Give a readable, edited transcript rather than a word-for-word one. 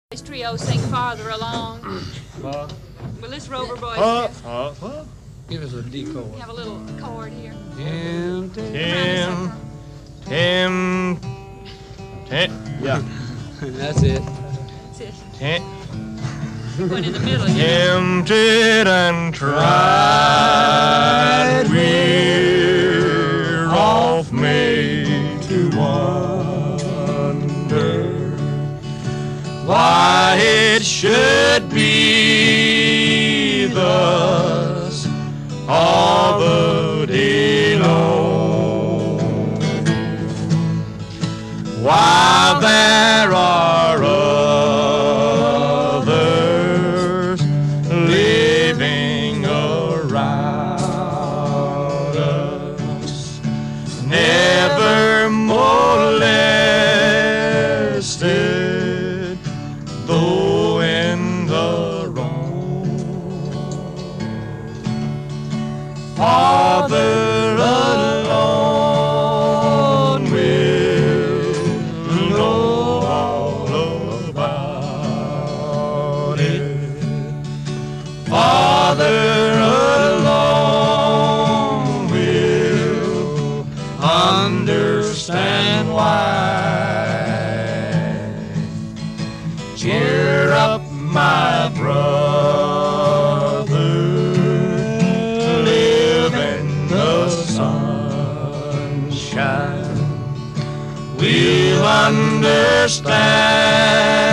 This trio sing farther along. Well, this Rover boys give us a D chord. have a little chord here. Tim. Yeah. That's it. That's it. One in the middle. Tempted and tried, we're off made to wonder why it should be thus all the day long. While there are others living around us, never molested, though in the wrong. Father alone will know all about it. Father alone will understand why. Cheer up, my brother, live in the sunshine. We'll understand